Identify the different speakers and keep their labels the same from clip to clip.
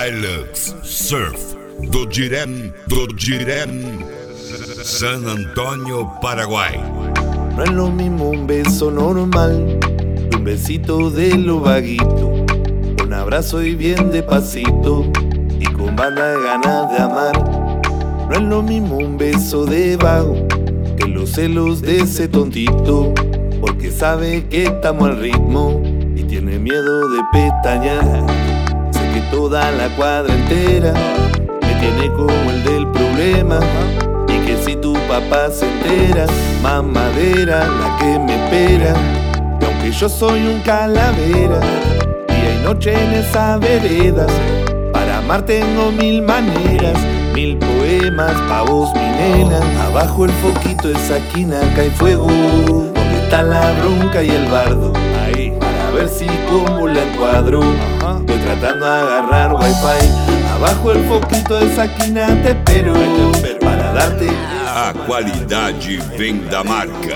Speaker 1: Hilux Surf do Direm, San Antonio, Paraguay.
Speaker 2: No es lo mismo un beso normal que un besito de lo vaguito, un abrazo y bien despacito y con banda de ganas de amar. No es lo mismo un beso de vago que los celos de ese tontito, porque sabe que estamos al ritmo y tiene miedo de pestañear. Sé que toda la cuadra entera me tiene como el del problema, y que si tu papá se entera, más madera la que me espera. Y aunque yo soy un calavera, día y noche en esa vereda, para amar tengo mil maneras, mil poemas pa' vos, mi nena. Abajo el foquito de esa esquina cae fuego, donde está la bronca y el bardo. Ahí, para ver si como la encuadro. Estoy tratando de agarrar wifi. Abajo el foquito de esa esquina te espero, para darte.
Speaker 1: A qualidade vem da marca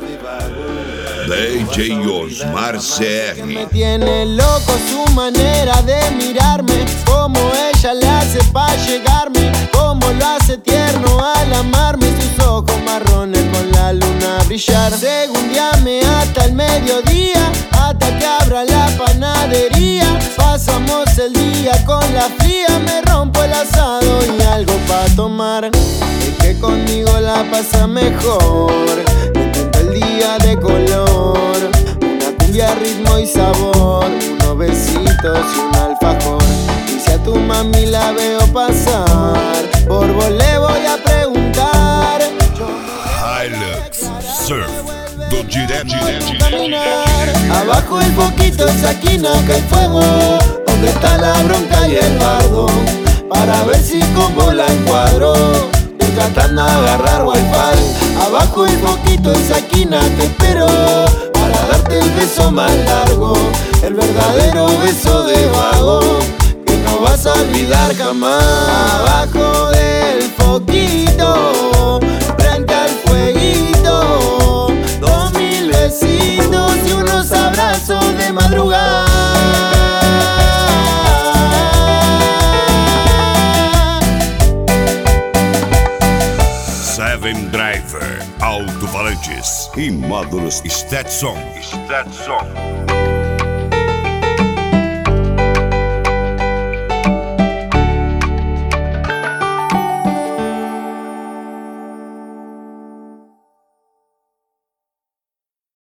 Speaker 1: DJ Osmar CR.
Speaker 3: Me tiene loco su manera de mirarme, como ella le hace pa' llegarme, como lo hace tierno al amarme, sus ojos marrones con la luna a brillar. Segundeame hasta el mediodía, hasta que abra la panadería. Pasamos el día con la fría, me rompo el asado y algo pa' tomar. Es que conmigo la pasa mejor, me pinta el día de color, una cumbia, ritmo y sabor, unos besitos y un alfajor. Y si a tu mami la veo pasar, por vos le voy a preguntar.
Speaker 1: Hilux Surf do Direm.
Speaker 3: Abajo el foquito, esa esquina cae fuego, donde está la bronca y el bardo, para ver si como la encuadro. Estoy tratando de agarrar wifi. Abajo el foquito, esa esquina te espero, para darte el beso más largo, el verdadero beso de vago, que no vas a olvidar jamás. Abajo del foquito, frente al fueguito, 2000 besitos y unos abrazos de madrugada.
Speaker 1: Seven Driver, alto-falantes e módulos Stetson.